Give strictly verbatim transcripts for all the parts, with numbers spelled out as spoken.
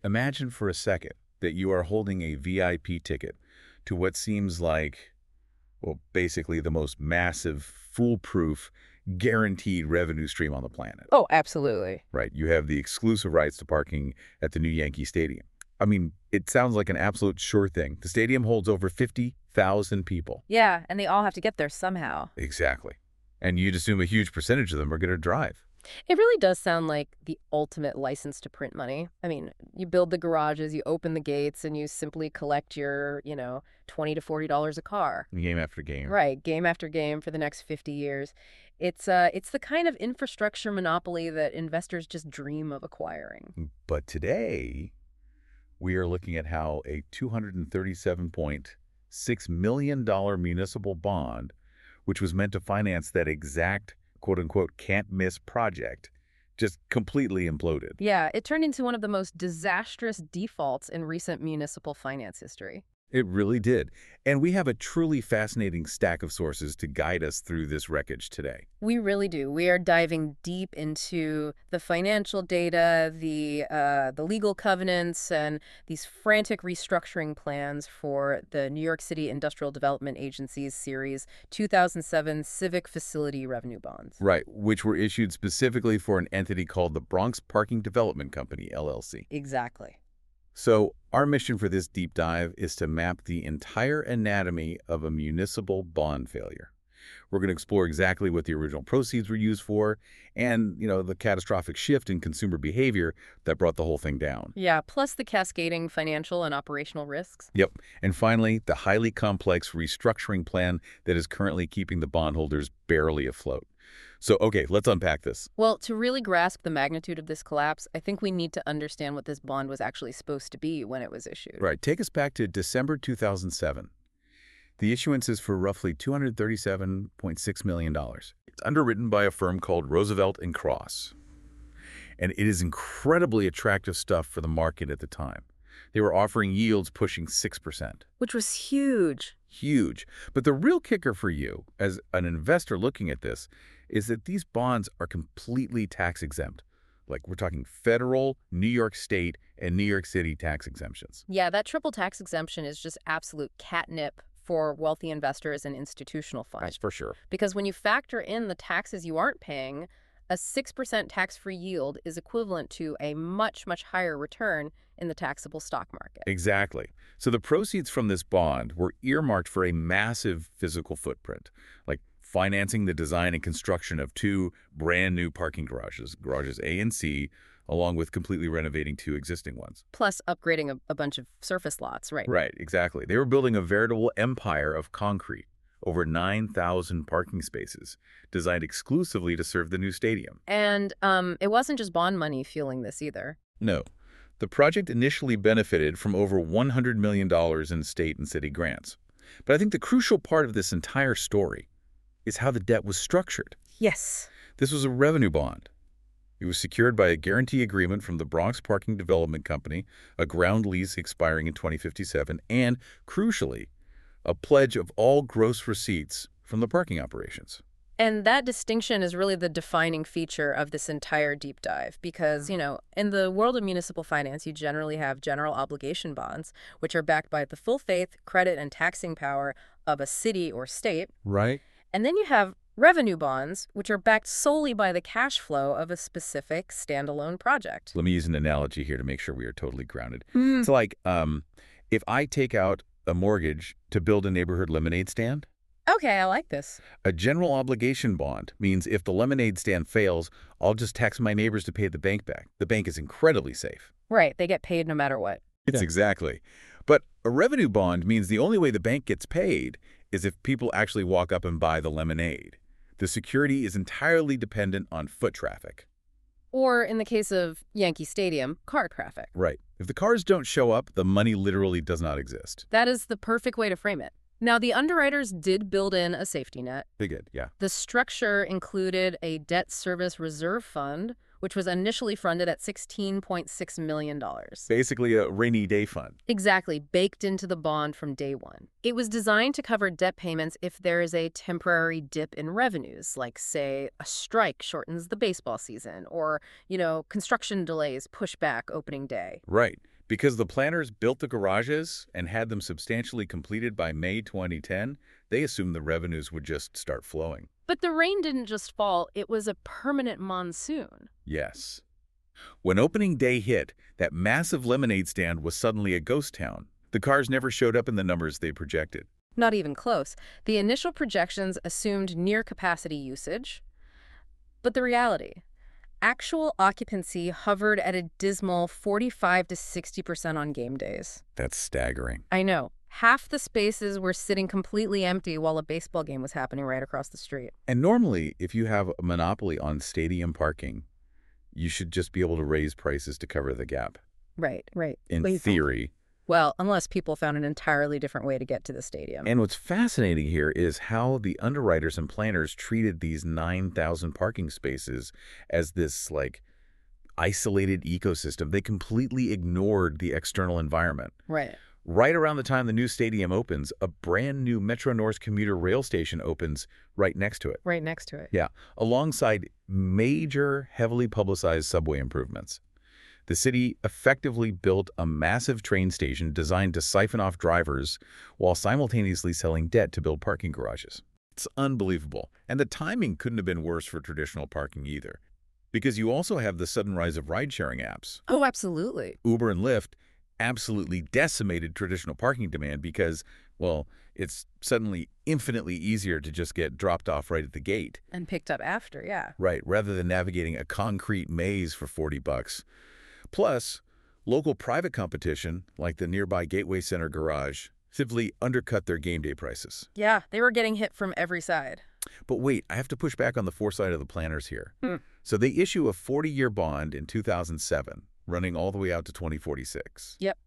Imagine for a second that you are holding a V I P ticket to what seems like, well, basically the most massive, foolproof, guaranteed revenue stream on the planet. Oh, absolutely. Right? You have the exclusive rights to parking at the new Yankee Stadium. I mean, it sounds like an absolute sure thing. The stadium holds over fifty thousand people. Yeah, and they all have to get there somehow. Exactly. And you'd assume a huge percentage of them are going to drive. It really does sound like the ultimate license to print money. I mean, you build the garages, you open the gates, and you simply collect your, you know, twenty to forty dollars a car. Game after game. Right, game after game for the next fifty years. It's uh it's the kind of infrastructure monopoly that investors just dream of acquiring. But today, we are looking at how a two hundred thirty-seven point six million dollars municipal bond, which was meant to finance that exact quote-unquote can't-miss project, just completely imploded. Yeah, it turned into one of the most disastrous defaults in recent municipal finance history. It really did. And we have a truly fascinating stack of sources to guide us through this wreckage today. We really do. We are diving deep into the financial data, the uh, the legal covenants, and these frantic restructuring plans for the New York City Industrial Development Agency's Series two thousand seven Civic Facility Revenue Bonds. Right, which were issued specifically for an entity called the Bronx Parking Development Company, L L C. Exactly. So our mission for this deep dive is to map the entire anatomy of a municipal bond failure. We're going to explore exactly what the original proceeds were used for and, you know, the catastrophic shift in consumer behavior that brought the whole thing down. Yeah, plus the cascading financial and operational risks. Yep. And finally, the highly complex restructuring plan that is currently keeping the bondholders barely afloat. So, okay, let's unpack this. Well, to really grasp the magnitude of this collapse, I think we need to understand what this bond was actually supposed to be when it was issued. Right. Take us back to December two thousand seven. The issuance is for roughly two hundred thirty-seven point six million dollars. It's underwritten by a firm called Roosevelt and Cross. And it is incredibly attractive stuff for the market at the time. They were offering yields pushing six percent. Which was huge. Huge. But the real kicker for you, as an investor looking at this, is that these bonds are completely tax exempt. Like, we're talking federal, New York State, and New York City tax exemptions. Yeah, that triple tax exemption is just absolute catnip for wealthy investors and institutional funds. That's for sure. Because when you factor in the taxes you aren't paying, a six percent tax-free yield is equivalent to a much, much higher return in the taxable stock market. Exactly. So the proceeds from this bond were earmarked for a massive physical footprint, like financing the design and construction of two brand new parking garages, garages A and C, along with completely renovating two existing ones. Plus upgrading a, a bunch of surface lots, right? Right, exactly. They were building a veritable empire of concrete, over nine thousand parking spaces, designed exclusively to serve the new stadium. And um, it wasn't just bond money fueling this either. No. The project initially benefited from over one hundred million dollars in state and city grants. But I think the crucial part of this entire story is how the debt was structured. Yes. This was a revenue bond. It was secured by a guarantee agreement from the Bronx Parking Development Company, a ground lease expiring in twenty fifty-seven, and, crucially, a pledge of all gross receipts from the parking operations. And that distinction is really the defining feature of this entire deep dive because, you know, in the world of municipal finance, you generally have general obligation bonds, which are backed by the full faith, credit, and taxing power of a city or state. Right. And then you have revenue bonds, which are backed solely by the cash flow of a specific standalone project. Let me use an analogy here to make sure we are totally grounded. Mm. It's like um, if I take out a mortgage to build a neighborhood lemonade stand. Okay, I like this. A general obligation bond means if the lemonade stand fails, I'll just tax my neighbors to pay the bank back. The bank is incredibly safe. Right, they get paid no matter what. It's exactly. But a revenue bond means the only way the bank gets paid is if people actually walk up and buy the lemonade. The security is entirely dependent on foot traffic. Or, in the case of Yankee Stadium, car traffic. Right. If the cars don't show up, the money literally does not exist. That is the perfect way to frame it. Now, the underwriters did build in a safety net. They did, yeah. The structure included a debt service reserve fund, which was initially funded at sixteen point six million dollars. Basically a rainy day fund. Exactly, baked into the bond from day one. It was designed to cover debt payments if there is a temporary dip in revenues, like, say, a strike shortens the baseball season, or, you know, construction delays push back opening day. Right. Because the planners built the garages and had them substantially completed by May twenty ten, they assumed the revenues would just start flowing. But the rain didn't just fall, it was a permanent monsoon. Yes. When opening day hit, that massive lemonade stand was suddenly a ghost town. The cars never showed up in the numbers they projected. Not even close. The initial projections assumed near capacity usage. But the reality, actual occupancy hovered at a dismal forty-five to sixty percent on game days. That's staggering. I know. Half the spaces were sitting completely empty while a baseball game was happening right across the street. And normally, if you have a monopoly on stadium parking, you should just be able to raise prices to cover the gap. Right, right. In Wait. theory. Well, unless people found an entirely different way to get to the stadium. And what's fascinating here is how the underwriters and planners treated these nine thousand parking spaces as this, like, isolated ecosystem. They completely ignored the external environment. Right. Right around the time the new stadium opens, a brand new Metro North commuter rail station opens right next to it. Right next to it. Yeah, alongside major, heavily publicized subway improvements. The city effectively built a massive train station designed to siphon off drivers while simultaneously selling debt to build parking garages. It's unbelievable. And the timing couldn't have been worse for traditional parking either. Because you also have the sudden rise of ride-sharing apps. Oh, absolutely. Uber and Lyft absolutely decimated traditional parking demand because, well, it's suddenly infinitely easier to just get dropped off right at the gate. And picked up after, yeah. Right, rather than navigating a concrete maze for forty bucks. Plus, local private competition, like the nearby Gateway Center garage, simply undercut their game day prices. Yeah, they were getting hit from every side. But wait, I have to push back on the foresight of the planners here. Hmm. So they issue a forty-year bond in two thousand seven, running all the way out to twenty forty-six. Yep.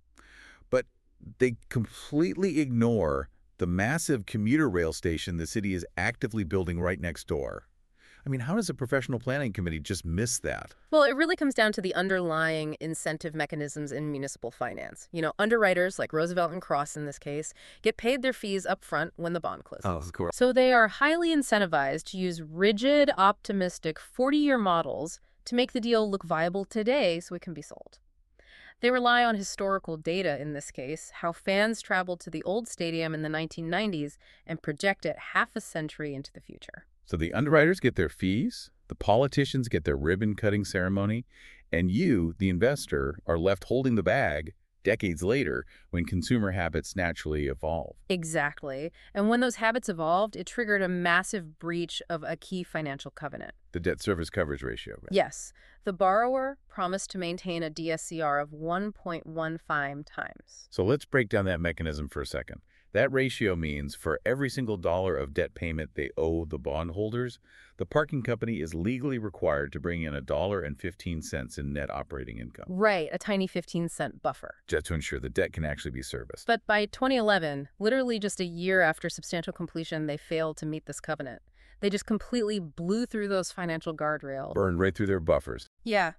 But they completely ignore the massive commuter rail station the city is actively building right next door. I mean, how does a professional planning committee just miss that? Well, it really comes down to the underlying incentive mechanisms in municipal finance. You know, underwriters, like Roosevelt and Cross in this case, get paid their fees up front when the bond closes. Oh, of course. So they are highly incentivized to use rigid, optimistic forty-year models to make the deal look viable today so it can be sold. They rely on historical data in this case, how fans traveled to the old stadium in the nineteen nineties and project it half a century into the future. So the underwriters get their fees, the politicians get their ribbon-cutting ceremony, and you, the investor, are left holding the bag decades later when consumer habits naturally evolve. Exactly. And when those habits evolved, it triggered a massive breach of a key financial covenant. The debt service coverage ratio. Right? Yes. The borrower promised to maintain a D S C R of one point one five times. So let's break down that mechanism for a second. That ratio means for every single dollar of debt payment they owe the bondholders, the parking company is legally required to bring in a dollar and fifteen cents in net operating income. Right, a tiny fifteen cent buffer. Just to ensure the debt can actually be serviced. But by twenty eleven, literally just a year after substantial completion, they failed to meet this covenant. They just completely blew through those financial guardrails. Burned right through their buffers. Yeah.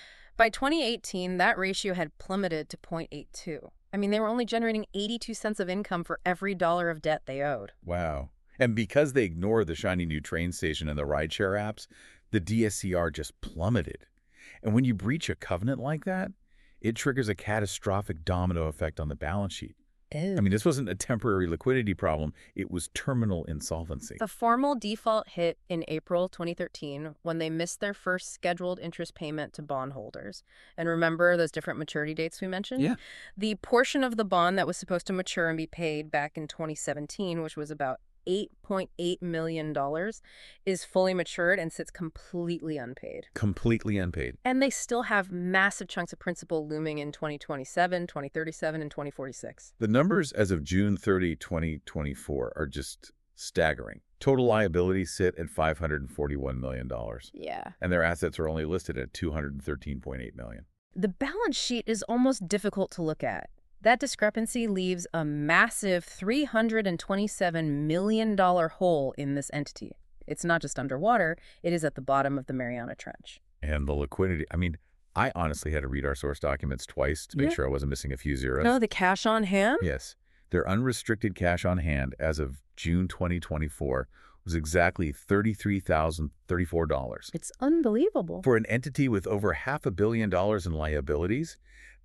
By twenty eighteen, that ratio had plummeted to zero point eight two. I mean, they were only generating eighty-two cents of income for every dollar of debt they owed. Wow. And because they ignore the shiny new train station and the rideshare apps, the D S C R just plummeted. And when you breach a covenant like that, it triggers a catastrophic domino effect on the balance sheet. Ew. I mean, this wasn't a temporary liquidity problem. It was terminal insolvency. The formal default hit in April twenty thirteen when they missed their first scheduled interest payment to bondholders. And remember those different maturity dates we mentioned? Yeah. The portion of the bond that was supposed to mature and be paid back in twenty seventeen, which was about eight point eight million dollars, is fully matured and sits completely unpaid. Completely unpaid. And they still have massive chunks of principal looming in twenty twenty-seven, twenty thirty-seven, and twenty forty-six. The numbers as of June thirtieth, twenty twenty-four are just staggering. Total liabilities sit at five hundred forty-one million dollars. Yeah. And their assets are only listed at two hundred thirteen point eight million dollars. The balance sheet is almost difficult to look at. That discrepancy leaves a massive three hundred twenty-seven million dollars hole in this entity. It's not just underwater, it is at the bottom of the Mariana Trench. And the liquidity, I mean, I honestly had to read our source documents twice to make Yeah. sure I wasn't missing a few zeros. No, the cash on hand? Yes. Their unrestricted cash on hand as of June twenty twenty-four was exactly thirty-three thousand thirty-four dollars. It's unbelievable. For an entity with over half a billion dollars in liabilities,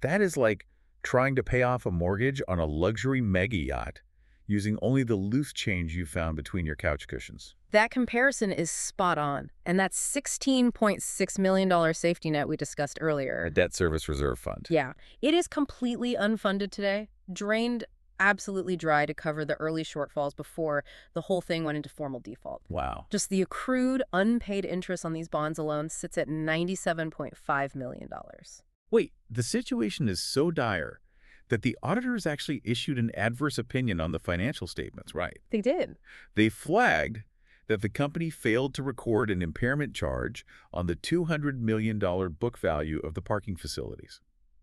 That is like trying to pay off a mortgage on a luxury mega yacht using only the loose change you found between your couch cushions. That comparison is spot on, and that sixteen point six million dollars safety net we discussed earlier. A debt service reserve fund. Yeah, it is completely unfunded today, drained absolutely dry to cover the early shortfalls before the whole thing went into formal default. Wow. Just the accrued unpaid interest on these bonds alone sits at ninety-seven point five million dollars. Wait, the situation is so dire that the auditors actually issued an adverse opinion on the financial statements, right? They did. They flagged that the company failed to record an impairment charge on the two hundred million dollars book value of the parking facilities.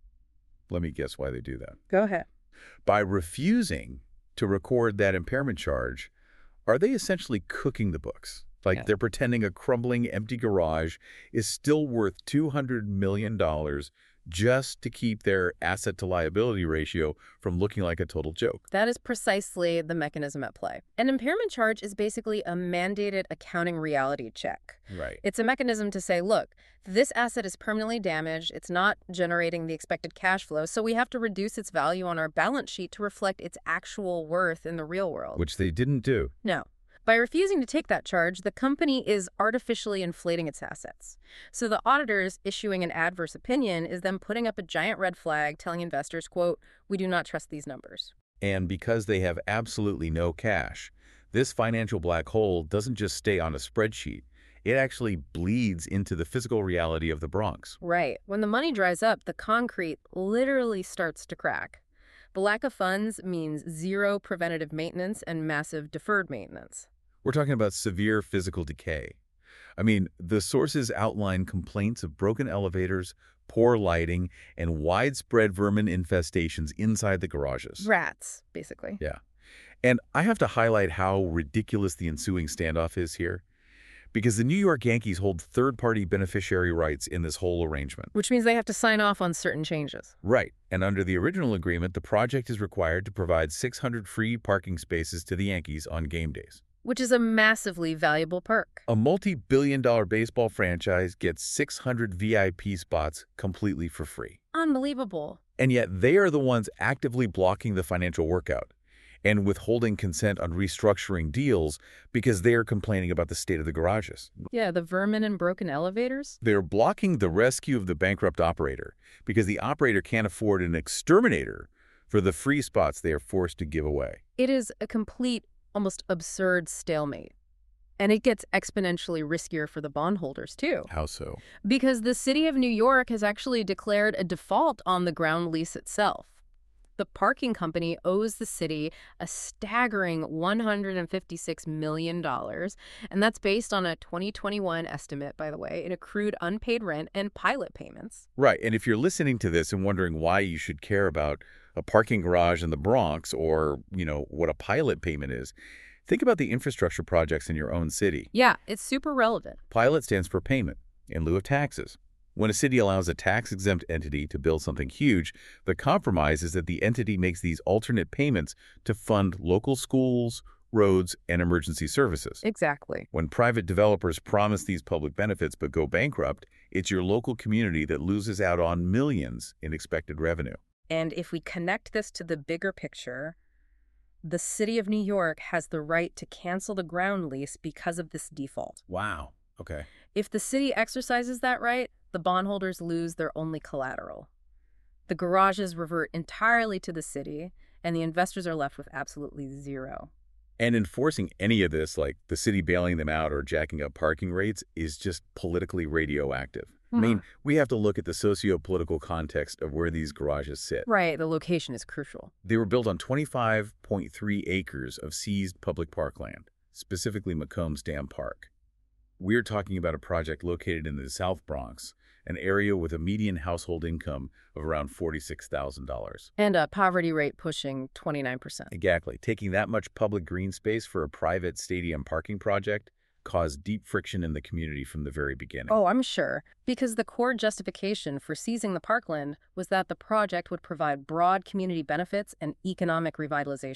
Let me guess why they do that. Go ahead. By refusing to record that impairment charge, are they essentially cooking the books? Like Yeah. they're pretending a crumbling, empty garage is still worth two hundred million dollars just to keep their asset-to-liability ratio from looking like a total joke. That is precisely the mechanism at play. An impairment charge is basically a mandated accounting reality check. Right. It's a mechanism to say, look, this asset is permanently damaged, it's not generating the expected cash flow, so we have to reduce its value on our balance sheet to reflect its actual worth in the real world. Which they didn't do. No. By refusing to take that charge, the company is artificially inflating its assets. So the auditors issuing an adverse opinion is them putting up a giant red flag telling investors, quote, we do not trust these numbers. And because they have absolutely no cash, this financial black hole doesn't just stay on a spreadsheet. It actually bleeds into the physical reality of the Bronx. Right. When the money dries up, the concrete literally starts to crack. The lack of funds means zero preventative maintenance and massive deferred maintenance. We're talking about severe physical decay. I mean, the sources outline complaints of broken elevators, poor lighting, and widespread vermin infestations inside the garages. Rats, basically. Yeah. And I have to highlight how ridiculous the ensuing standoff is here, because the New York Yankees hold third-party beneficiary rights in this whole arrangement. Which means they have to sign off on certain changes. Right. And under the original agreement, the project is required to provide six hundred free parking spaces to the Yankees on game days. Which is a massively valuable perk. A multi-billion dollar baseball franchise gets six hundred V I P spots completely for free. Unbelievable. And yet they are the ones actively blocking the financial workout and withholding consent on restructuring deals because they are complaining about the state of the garages. Yeah, the vermin and broken elevators? They're blocking the rescue of the bankrupt operator because the operator can't afford an exterminator for the free spots they are forced to give away. It is a complete, almost absurd stalemate. And it gets exponentially riskier for the bondholders, too. How so? Because the city of New York has actually declared a default on the ground lease itself. The parking company owes the city a staggering one hundred fifty-six million dollars, and that's based on a twenty twenty-one estimate, by the way, in accrued unpaid rent and pilot payments. Right. And if you're listening to this and wondering why you should care about a parking garage in the Bronx or, you know, what a pilot payment is, think about the infrastructure projects in your own city. Yeah, it's super relevant. Pilot stands for payment in lieu of taxes. When a city allows a tax-exempt entity to build something huge, the compromise is that the entity makes these alternate payments to fund local schools, roads, and emergency services. Exactly. When private developers promise these public benefits but go bankrupt, it's your local community that loses out on millions in expected revenue. And if we connect this to the bigger picture, the city of New York has the right to cancel the ground lease because of this default. Wow. Okay. If the city exercises that right, the bondholders lose their only collateral. The garages revert entirely to the city, and the investors are left with absolutely zero. And enforcing any of this, like the city bailing them out or jacking up parking rates, is just politically radioactive. I mean, we have to look at the socio-political context of where these garages sit. Right, the location is crucial. They were built on twenty-five point three acres of seized public parkland, specifically McCombs Dam Park. We're talking about a project located in the South Bronx, an area with a median household income of around forty-six thousand dollars. And a poverty rate pushing twenty-nine percent. Exactly. Taking that much public green space for a private stadium parking project caused deep friction in the community from the very beginning. Oh, I'm sure. Because the core justification for seizing the parkland was that the project would provide broad community benefits and economic revitalization.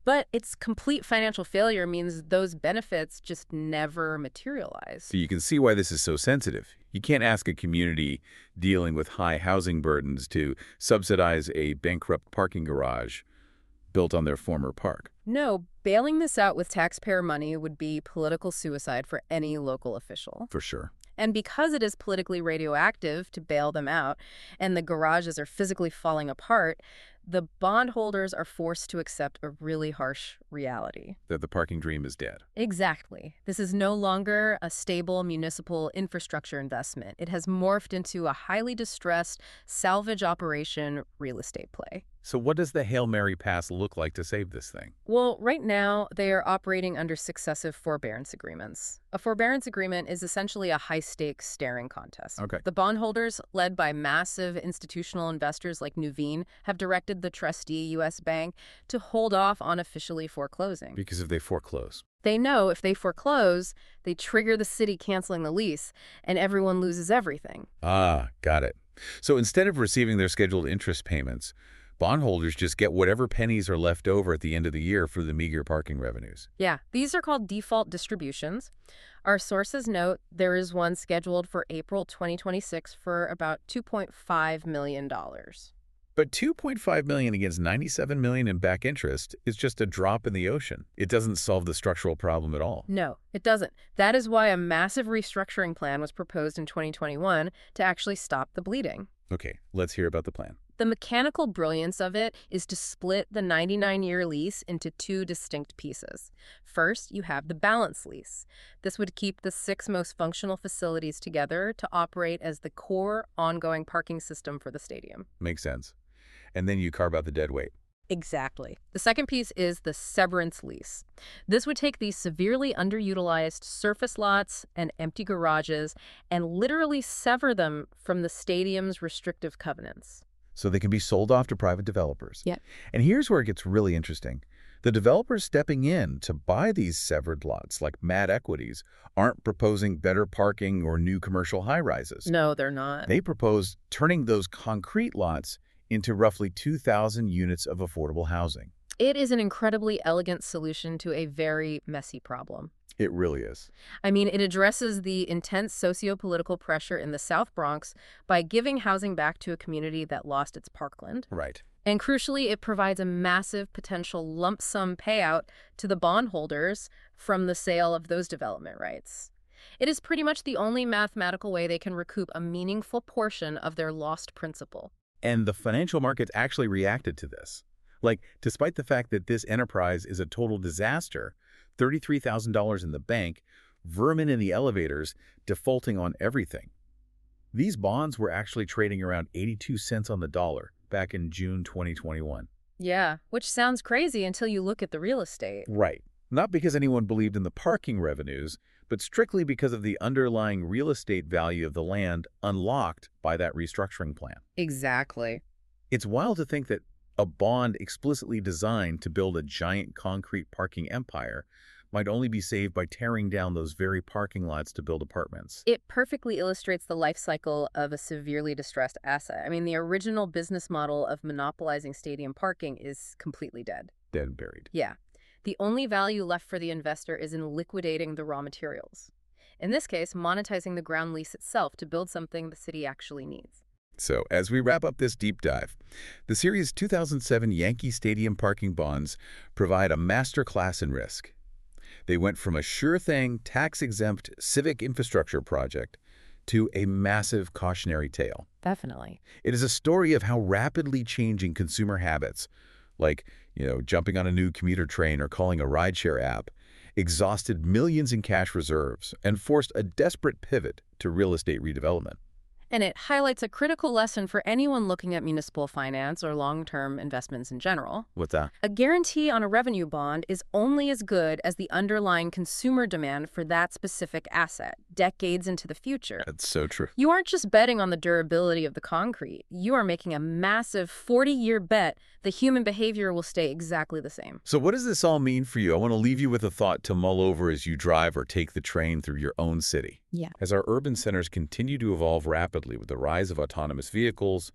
But its complete financial failure means those benefits just never materialize. So you can see why this is so sensitive. You can't ask a community dealing with high housing burdens to subsidize a bankrupt parking garage built on their former park. No, bailing this out with taxpayer money would be political suicide for any local official. For sure. And because it is politically radioactive to bail them out, and the garages are physically falling apart, the bondholders are forced to accept a really harsh reality. That the parking dream is dead. Exactly. This is no longer a stable municipal infrastructure investment. It has morphed into a highly distressed salvage operation real estate play. So what does the Hail Mary pass look like to save this thing? Well, right now, they are operating under successive forbearance agreements. A forbearance agreement is essentially a high-stakes staring contest. Okay. The bondholders, led by massive institutional investors like Nuveen, have directed the trustee, U S Bank, to hold off on officially foreclosing. Because if they foreclose. They know if they foreclose, they trigger the city canceling the lease, and everyone loses everything. Ah, got it. So instead of receiving their scheduled interest payments, bondholders just get whatever pennies are left over at the end of the year for the meager parking revenues. Yeah, these are called default distributions. Our sources note there is one scheduled for April twenty twenty-six for about two point five million dollars. But two point five million dollars against ninety-seven million dollars in back interest is just a drop in the ocean. It doesn't solve the structural problem at all. No, it doesn't. That is why a massive restructuring plan was proposed in twenty twenty-one to actually stop the bleeding. Okay, let's hear about the plan. The mechanical brilliance of it is to split the ninety-nine-year lease into two distinct pieces. First, you have the balance lease. This would keep the six most functional facilities together to operate as the core ongoing parking system for the stadium. Makes sense. And then you carve out the dead weight. Exactly. The second piece is the severance lease. This would take these severely underutilized surface lots and empty garages and literally sever them from the stadium's restrictive covenants. So they can be sold off to private developers. Yeah. And here's where it gets really interesting. The developers stepping in to buy these severed lots, like Mad Equities, aren't proposing better parking or new commercial high-rises. No, they're not. They propose turning those concrete lots into roughly two thousand units of affordable housing. It is an incredibly elegant solution to a very messy problem. It really is. I mean, it addresses the intense socio-political pressure in the South Bronx by giving housing back to a community that lost its parkland. Right. And crucially, it provides a massive potential lump sum payout to the bondholders from the sale of those development rights. It is pretty much the only mathematical way they can recoup a meaningful portion of their lost principal. And the financial markets actually reacted to this. Like, despite the fact that this enterprise is a total disaster, thirty-three thousand dollars in the bank, vermin in the elevators, defaulting on everything. These bonds were actually trading around eighty-two cents on the dollar back in June twenty twenty-one. Yeah, which sounds crazy until you look at the real estate. Right. Not because anyone believed in the parking revenues, but strictly because of the underlying real estate value of the land unlocked by that restructuring plan. Exactly. It's wild to think that a bond explicitly designed to build a giant concrete parking empire might only be saved by tearing down those very parking lots to build apartments. It perfectly illustrates the life cycle of a severely distressed asset. I mean, the original business model of monopolizing stadium parking is completely dead. Dead and buried. Yeah. The only value left for the investor is in liquidating the raw materials. In this case, monetizing the ground lease itself to build something the city actually needs. So, as we wrap up this deep dive, the series two thousand seven Yankee Stadium parking bonds provide a masterclass in risk. They went from a sure-thing, tax-exempt civic infrastructure project to a massive cautionary tale. Definitely. It is a story of how rapidly changing consumer habits, like, you know, jumping on a new commuter train or calling a rideshare app, exhausted millions in cash reserves and forced a desperate pivot to real estate redevelopment. And it highlights a critical lesson for anyone looking at municipal finance or long-term investments in general. What's that? A guarantee on a revenue bond is only as good as the underlying consumer demand for that specific asset, decades into the future. That's so true. You aren't just betting on the durability of the concrete. You are making a massive forty-year bet the human behavior will stay exactly the same. So what does this all mean for you? I want to leave you with a thought to mull over as you drive or take the train through your own city. Yeah. As our urban centers continue to evolve rapidly with the rise of autonomous vehicles,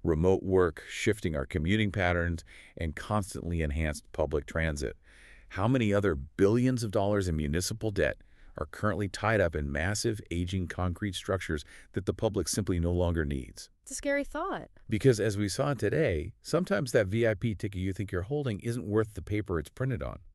remote work, shifting our commuting patterns, and constantly enhanced public transit. How many other billions of dollars in municipal debt are currently tied up in massive, aging concrete structures that the public simply no longer needs? It's a scary thought. Because as we saw today, sometimes that V I P ticket you think you're holding isn't worth the paper it's printed on.